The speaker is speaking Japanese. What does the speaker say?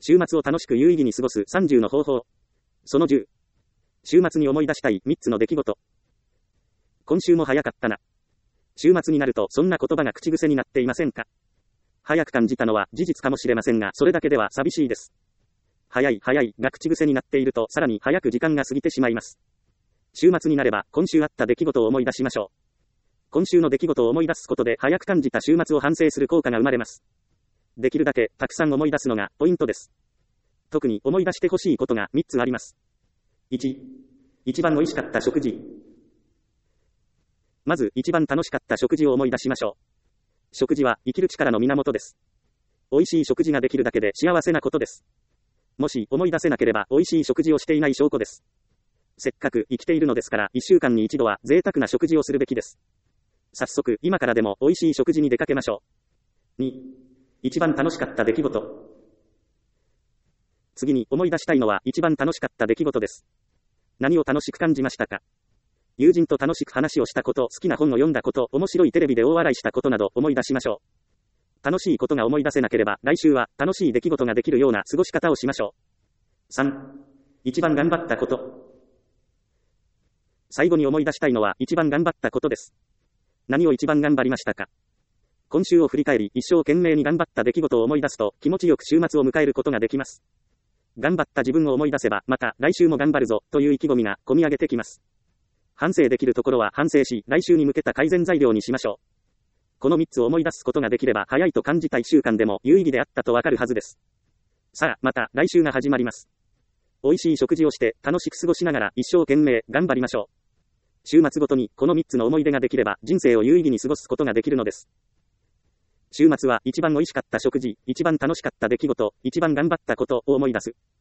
週末を楽しく有意義に過ごす30の方法。その10。週末に思い出したい3つの出来事。今週も早かったな。週末になるとそんな言葉が口癖になっていませんか？早く感じたのは事実かもしれませんが、それだけでは寂しいです。早いが口癖になっていると、さらに早く時間が過ぎてしまいます。週末になれば今週あった出来事を思い出しましょう。今週の出来事を思い出すことで早く感じた週末を反省する効果が生まれます。できるだけたくさん思い出すのがポイントです。特に思い出してほしいことが3つあります。1、一番美味しかった食事。まず一番楽しかった食事を思い出しましょう。食事は生きる力の源です。美味しい食事ができるだけで幸せなことです。もし思い出せなければ美味しい食事をしていない証拠です。せっかく生きているのですから1週間に1度は贅沢な食事をするべきです。早速今からでも美味しい食事に出かけましょう。2、一番楽しかった出来事。次に思い出したいのは一番楽しかった出来事です。何を楽しく感じましたか？友人と楽しく話をしたこと、好きな本を読んだこと、面白いテレビで大笑いしたことなど思い出しましょう。楽しいことが思い出せなければ来週は楽しい出来事ができるような過ごし方をしましょう。3、一番頑張ったこと。最後に思い出したいのは一番頑張ったことです。何を一番頑張りましたか？今週を振り返り一生懸命に頑張った出来事を思い出すと気持ちよく週末を迎えることができます。頑張った自分を思い出せばまた来週も頑張るぞという意気込みが込み上げてきます。反省できるところは反省し来週に向けた改善材料にしましょう。この3つを思い出すことができれば早いと感じた1週間でも有意義であったとわかるはずです。さあまた来週が始まります。美味しい食事をして楽しく過ごしながら一生懸命頑張りましょう。週末ごとにこの3つの思い出ができれば人生を有意義に過ごすことができるのです。週末は一番美味しかった食事、一番楽しかった出来事、一番頑張ったことを思い出す。